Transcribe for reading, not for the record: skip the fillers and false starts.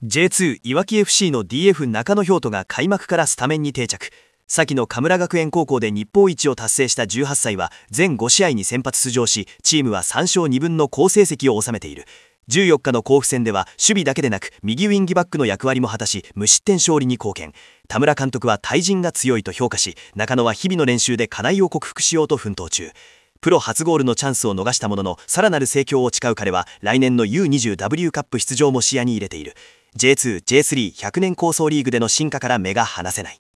J2 いわき FC の DF 中野氷斗が開幕からスタメンに定着。先の神村学園高校で日本一を達成した18歳は全5試合に先発出場し、チームは3勝2分の好成績を収めている。14日の甲府戦では守備だけでなく右ウィングバックの役割も果たし、無失点勝利に貢献。田村監督は対人が強いと評価し、中野は日々の練習で課題を克服しようと奮闘中。プロ初ゴールのチャンスを逃したものの、さらなる成長を誓う彼は来年の U20W カップ出場も視野に入れている。J2、J3、100年構想リーグでの進化から目が離せない。